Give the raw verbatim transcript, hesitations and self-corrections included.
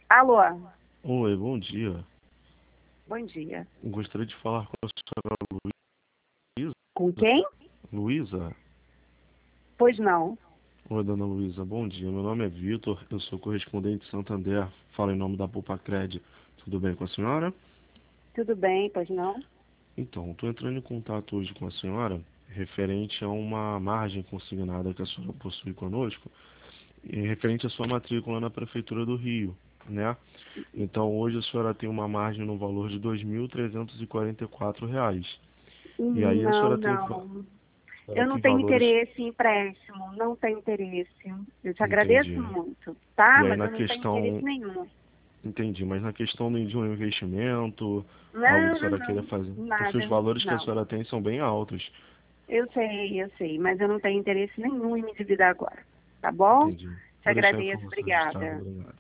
Alô, Oi, bom dia. bom dia. Gostaria de falar com a senhora Luísa. Com quem? Luísa? Pois não. Oi, dona Luísa, bom dia. Meu nome é Vitor, eu sou correspondente de Santander, falo em nome da Pupacred. Tudo bem com a senhora? Tudo bem, pois não? Então, estou entrando em contato hoje com a senhora referente a uma margem consignada que a senhora possui conosco, e referente à sua matrícula na Prefeitura do Rio, né? Então, hoje a senhora tem uma margem no valor de dois mil trezentos e quarenta e quatro reais. E aí a Não, senhora tem, va- não. a senhora Eu não tem tenho valores. interesse em empréstimo, não tenho interesse. Eu te agradeço Entendi. muito, tá? E aí Mas na eu não tenho interesse questão, nenhum. entendi, mas na questão de um investimento, algo que a Não, não, senhora queira não. fazer, porque os Nada, valores que a não. senhora tem são bem altos. Eu sei, eu sei, mas eu não tenho interesse nenhum em me endividar agora. Tá bom? Entendi. Te Vou deixar a agradeço, informação registrada. obrigada. Obrigado.